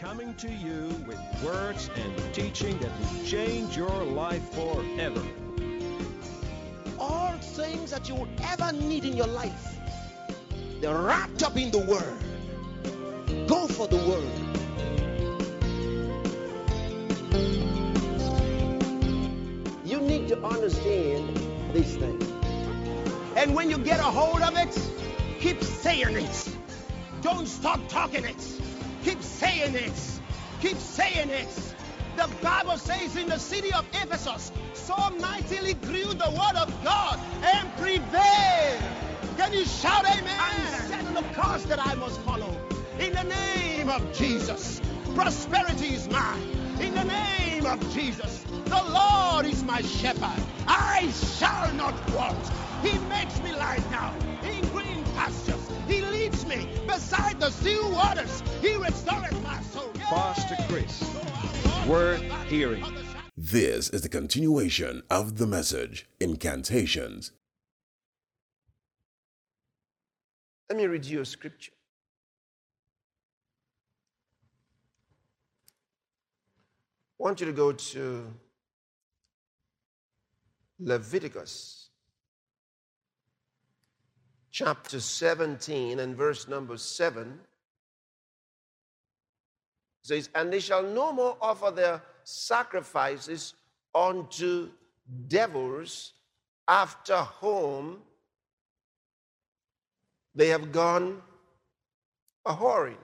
coming to you with words and teaching that will change your life forever. All things that you would ever need in your life, they're wrapped up in the Word. Go for the Word. You need to understand these things. And when you get a hold of it, keep saying it. Don't stop talking it. Keep saying it. Keep saying it. The Bible says in the city of Ephesus, so mightily grew the word of God and prevailed. Can you shout amen? I'm setting the course that I must follow. In the name of Jesus, prosperity is mine. In the name of Jesus, the Lord is my shepherd. I shall not want. He makes me lie down in green pastures. He leads me beside the still waters. He restoreth my soul. Pastor Chris, worth hearing. This is the continuation of the message, Incantations. Let me read you a scripture. I want you to go to Leviticus chapter 17 and verse number 7. It says, and they shall no more offer their sacrifices unto devils after whom they have gone a-whoring.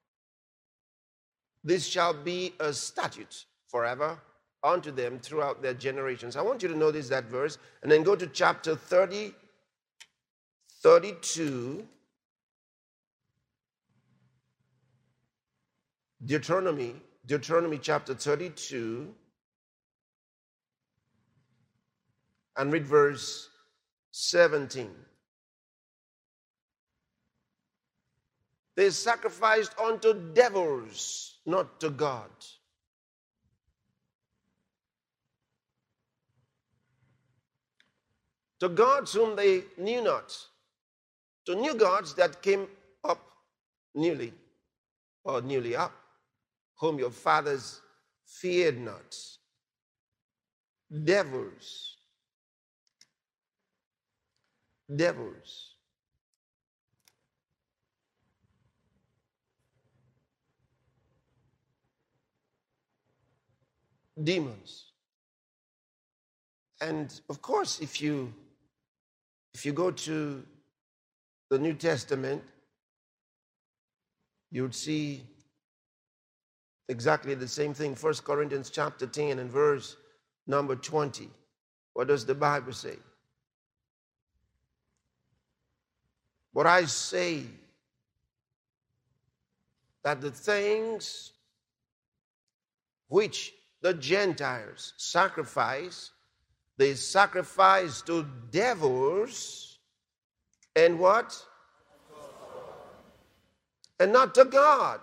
This shall be a statute forever unto them throughout their generations. I want you to notice that verse and then go to chapter 32, Deuteronomy chapter 32, and read verse 17. They sacrificed unto devils, not to God. To gods whom they knew not. To new gods that came up newly up, whom your fathers feared not. Devils. Demons. And of course, if you go to the New Testament, you would see exactly the same thing. 1 Corinthians chapter 10 and verse number 20. What does the Bible say? But I say that the things which the Gentiles sacrifice, they sacrifice to devils and what? And not to God.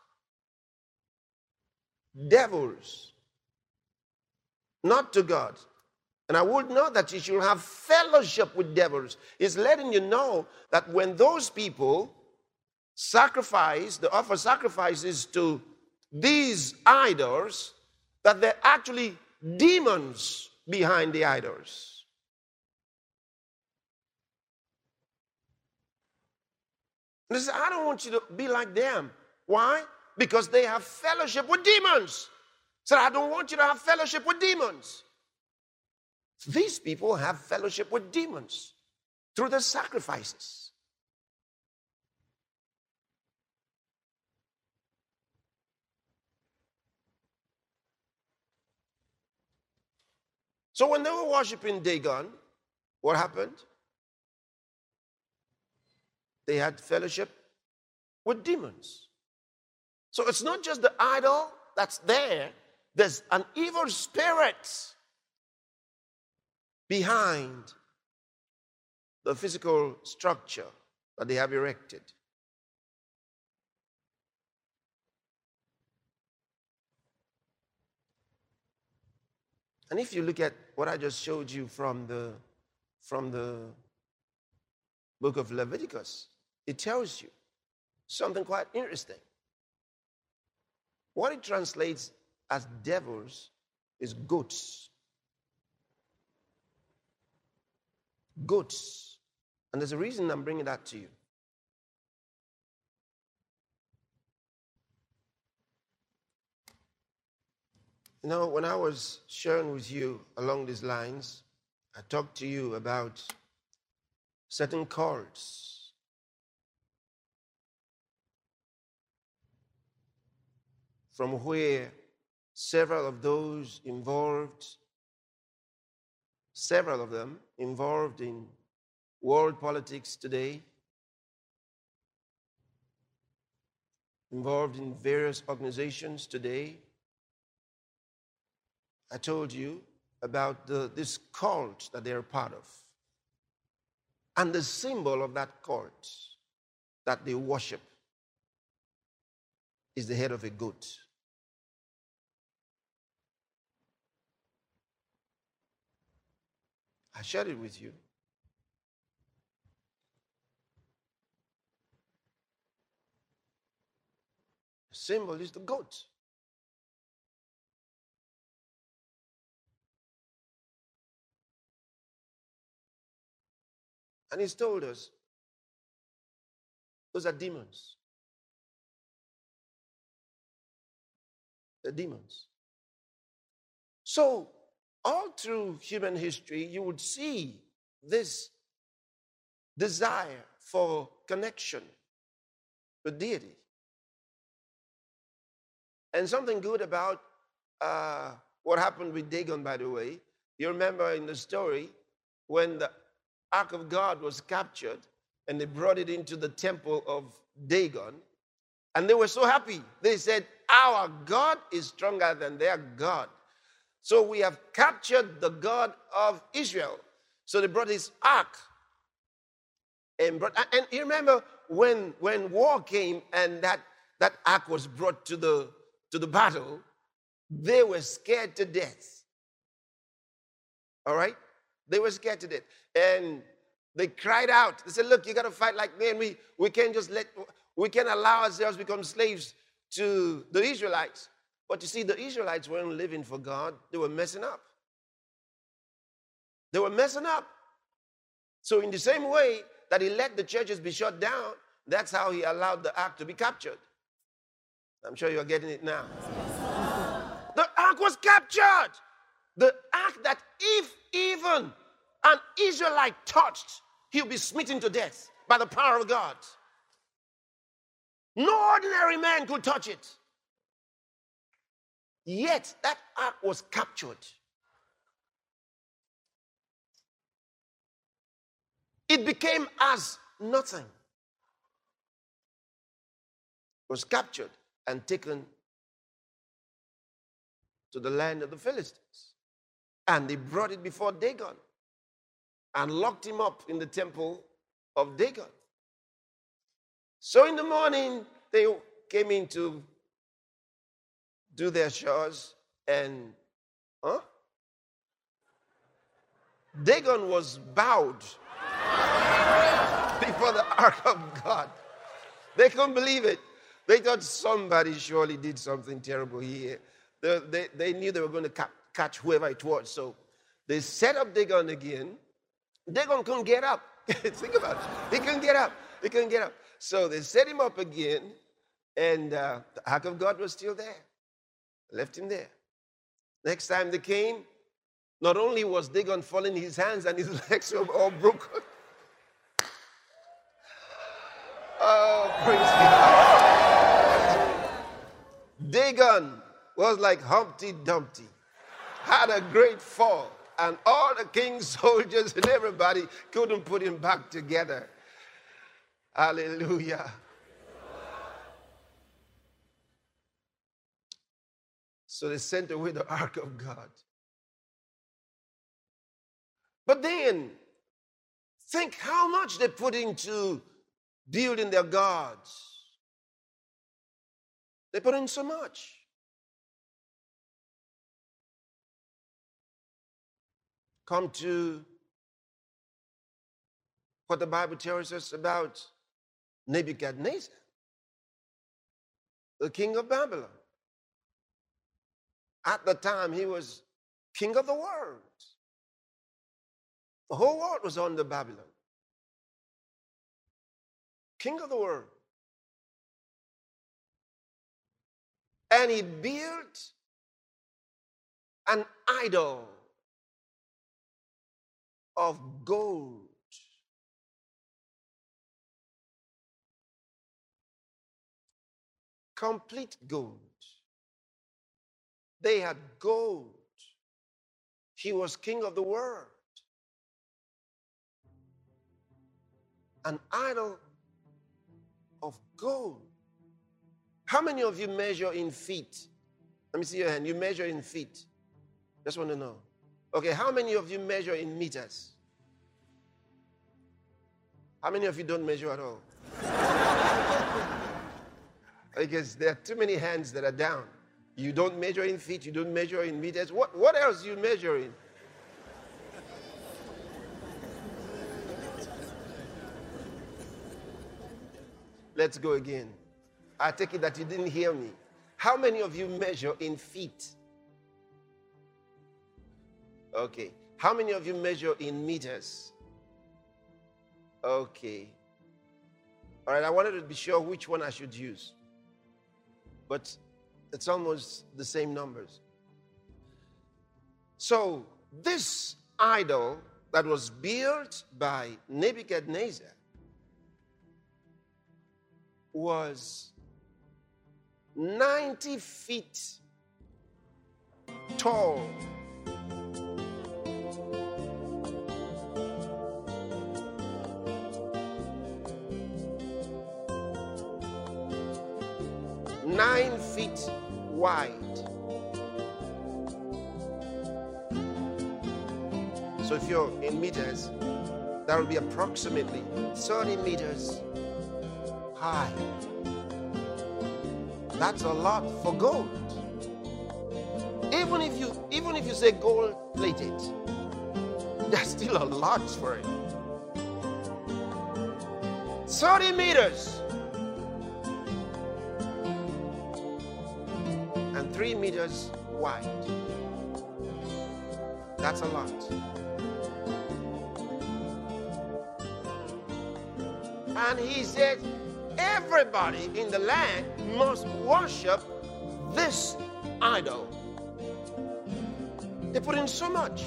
Devils. Not to God. And I would know that you should have fellowship with devils. It's letting you know that when those people sacrifice, they offer sacrifices to these idols, that they're actually demons behind the idols. And they say, I don't want you to be like them. Why? Because they have fellowship with demons. So I don't want you to have fellowship with demons. These people have fellowship with demons through the sacrifices. So when they were worshiping Dagon, what happened? They had fellowship with demons. So it's not just the idol that's there. There's an evil spirit behind the physical structure that they have erected. And if you look at what I just showed you from the book of Leviticus, it tells you something quite interesting. What it translates as devils is goats. Goats. And there's a reason I'm bringing that to you. You know, when I was sharing with you along these lines, I talked to you about certain cults. From where several of them involved in world politics today, involved in various organizations today. I told you about this cult that they're part of. And the symbol of that cult that they worship is the head of a goat. I shared it with you. The symbol is the goat. And he's told us those are demons. They're demons. So, all through human history, you would see this desire for connection with deity. And something good about what happened with Dagon, by the way. You remember in the story when the Ark of God was captured and they brought it into the temple of Dagon, and they were so happy. They said, our God is stronger than their God. So we have captured the God of Israel. So they brought his ark. And you remember when war came and that ark was brought to the battle, they were scared to death. All right? They were scared to death. And they cried out. They said, look, you got to fight like me, and we can't allow ourselves to become slaves to the Israelites. But you see, the Israelites weren't living for God. They were messing up. They were messing up. So in the same way that he let the churches be shut down, that's how he allowed the ark to be captured. I'm sure you're getting it now. The ark was captured. The ark that if even an Israelite touched, he'll be smitten to death by the power of God. No ordinary man could touch it. Yet that ark was captured. It became as nothing. It was captured and taken to the land of the Philistines. And they brought it before Dagon and locked him up in the temple of Dagon. So in the morning, they came in to do their chores, and Dagon was bowed before the ark of God. They couldn't believe it. They thought somebody surely did something terrible here. They knew they were going to catch whoever it was. So they set up Dagon again. Dagon couldn't get up. Think about it. He couldn't get up. He couldn't get up. So they set him up again, and the ark of God was still there. Left him there. Next time they came, not only was Dagon falling, his hands and his legs were all broken. Oh, praise God. Dagon was like Humpty Dumpty, had a great fall, and all the king's soldiers and everybody couldn't put him back together. Hallelujah. So they sent away the ark of God. But then, think how much they put into building their gods. They put in so much. Come to what the Bible tells us about Nebuchadnezzar, the king of Babylon. At the time, he was king of the world. The whole world was under Babylon. King of the world. And he built an idol of gold. Complete gold. They had gold. He was king of the world. An idol of gold. How many of you measure in feet? Let me see your hand. You measure in feet. Just want to know. Okay, how many of you measure in meters? How many of you don't measure at all? Because there are too many hands that are down. You don't measure in feet, you don't measure in meters. What else do you measure in? Let's go again. I take it that you didn't hear me. How many of you measure in feet? Okay. How many of you measure in meters? Okay. All right, I wanted to be sure which one I should use. But it's almost the same numbers. So, this idol that was built by Nebuchadnezzar was 90 feet tall. Nine feet wide. So if you're in meters, that will be approximately 30 meters high. That's a lot for gold. Even if you say gold plated, that's still a lot for it. 30 meters. And 3 meters wide. That's a lot. And he said, everybody in the land must worship this idol. They put in so much.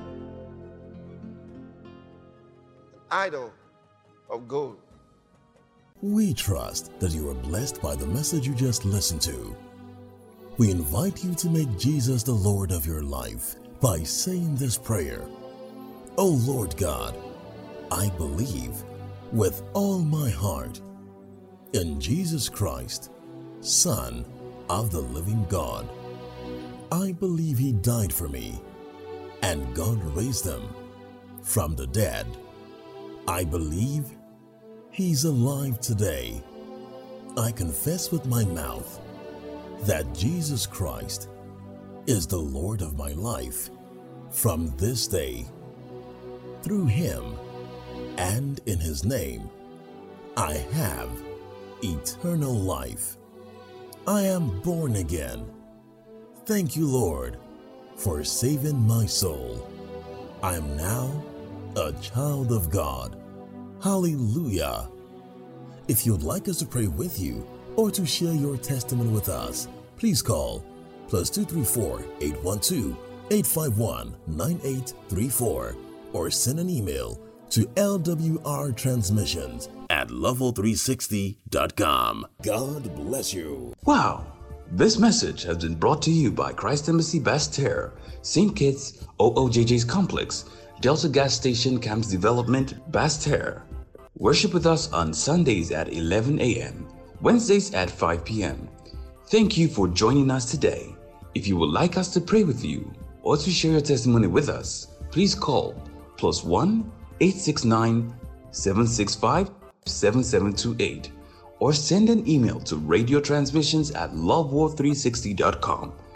An idol of gold. We trust that you are blessed by the message you just listened to. We invite you to make Jesus the Lord of your life by saying this prayer. O Lord God, I believe with all my heart in Jesus Christ, Son of the living God. I believe He died for me and God raised Him from the dead. I believe He's alive today. I confess with my mouth that Jesus Christ is the Lord of my life from this day. Through Him and in His name, I have eternal life. I am born again. Thank you, Lord, for saving my soul. I am now a child of God. Hallelujah. If you'd like us to pray with you or to share your testimony with us, please call +234 812 851 9834 or send an email to lwrtransmissions@level360.com. God bless you. Wow! This message has been brought to you by Christ Embassy Basseterre, St. Kitts OOJJ's Complex, Delta Gas Station Camps Development, Basseterre. Worship with us on Sundays at 11 a.m., Wednesdays at 5 p.m. Thank you for joining us today. If you would like us to pray with you or to share your testimony with us, please call +1 869 765 7728 or send an email to radiotransmissions@loveworld360.com.